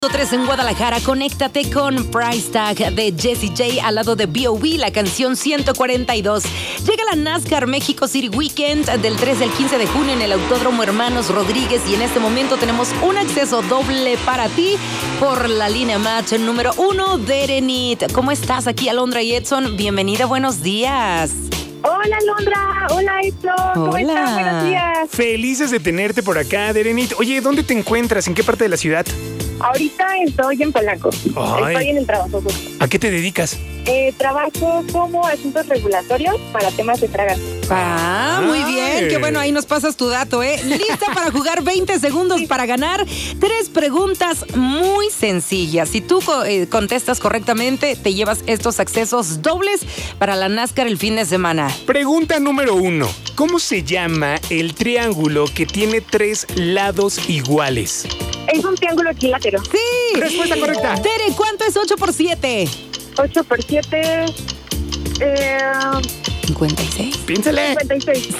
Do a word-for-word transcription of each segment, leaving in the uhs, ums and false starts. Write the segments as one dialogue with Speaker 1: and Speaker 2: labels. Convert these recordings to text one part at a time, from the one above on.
Speaker 1: tres en Guadalajara, conéctate con Price Tag de Jessie J al lado de B O B, la canción ciento cuarenta y dos. Llega la NASCAR México City Weekend del tres al quince de junio en el Autódromo Hermanos Rodríguez y en este momento tenemos un acceso doble para ti por la línea match número uno de Derenit. ¿Cómo estás? Aquí Alondra y Edson, bienvenida, buenos días.
Speaker 2: Hola, Alondra. Hola, Edson. ¿Cómo
Speaker 1: Hola.
Speaker 2: estás? Buenos días.
Speaker 3: Felices de tenerte por acá, Derenit. Oye, ¿dónde te encuentras? ¿En qué parte de la ciudad?
Speaker 2: Ahorita estoy en Polanco.
Speaker 3: Ay.
Speaker 2: Estoy en el trabajo.
Speaker 3: ¿A qué te dedicas?
Speaker 2: Eh, trabajo como asuntos regulatorios para temas de fragancia.
Speaker 1: Ah, muy
Speaker 3: Ay.
Speaker 1: bien, qué bueno, ahí nos pasas tu dato, ¿eh? Lista para jugar veinte segundos para ganar. Tres preguntas muy sencillas. Si tú eh, contestas correctamente, te llevas estos accesos dobles para la NASCAR el fin de semana.
Speaker 3: Pregunta número uno. ¿Cómo se llama el triángulo que tiene tres lados iguales?
Speaker 2: Es un triángulo equilátero.
Speaker 1: ¡Sí!
Speaker 3: Respuesta correcta.
Speaker 1: Tere, ¿cuánto es ocho por siete?
Speaker 2: ocho por siete... Eh,
Speaker 1: cincuenta y seis.
Speaker 3: Piénsale.
Speaker 2: cincuenta y seis.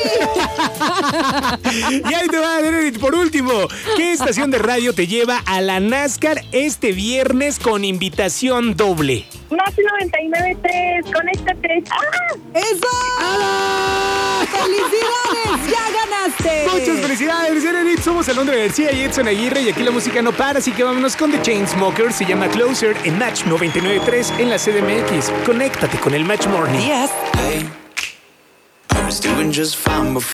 Speaker 3: Y ahí te va, Derenit. Por último, ¿qué estación de radio te lleva a la NASCAR este viernes con invitación doble?
Speaker 2: Más noventa y nueve punto tres. Conéctate. ¡Ah!
Speaker 1: ¡Eso! ¡Felicidades! ¡Ya ganaste!
Speaker 3: Muchas felicidades, Derenit. Somos Alondra García y Edson Aguirre y aquí la música no para, así que vámonos con The Chainsmokers. Se llama Closer en Match noventa y nueve punto tres en la C D M X. Conéctate con el Match Morning.
Speaker 1: Días.
Speaker 4: Hey, I was doing just fine before.